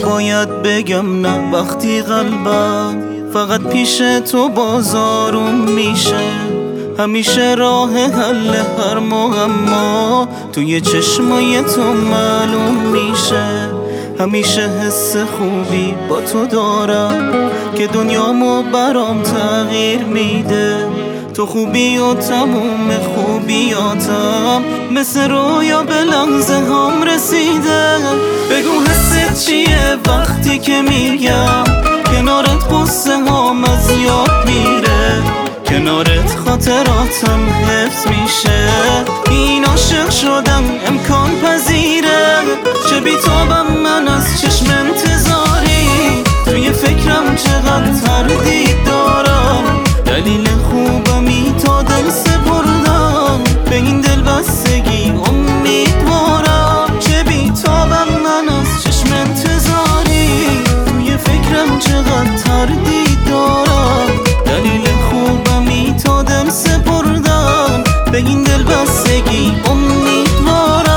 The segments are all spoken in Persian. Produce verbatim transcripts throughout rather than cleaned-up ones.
باید بگم نه وقتی قلبم فقط پیش تو بازارم میشه. همیشه راه حل هر معما توی چشمای تو معلوم میشه. همیشه حس خوبی با تو دارم که دنیامو برام تغییر میده. تو خوبی و تموم خوبیاتم مثل رویا به لحظه هم رسیده. بگو حست چیه وقتی که میگم کنارت قصه هم از یاد میره. کنارت خاطراتم حفظ میشه. این عاشق شدن امکان پذیره. چه بیتابم من از چشم انتظاری. توی فکرم چقدر تردید دارم. دلیل خوبمی تا دل سپردم به این دل بستگی امیدوارم. چه بیتابم من از چشم انتظاری. توی فکرم چقدر تردید دارم. دلیل خوبمی تا دل سپردم به این دل بستگی امیدوارم.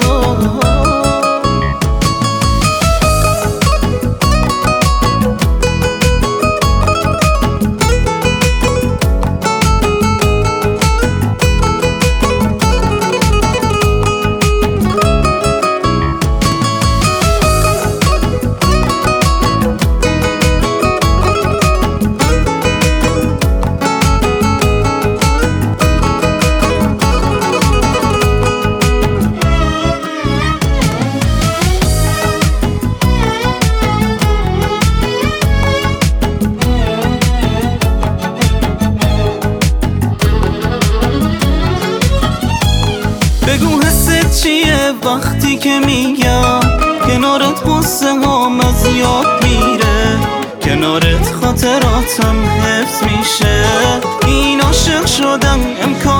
بگو حست چیه وقتی که میگم کنارت قصه هم از یاد میره. کنارت خاطراتم حفظ میشه. این عاشق شدن امکان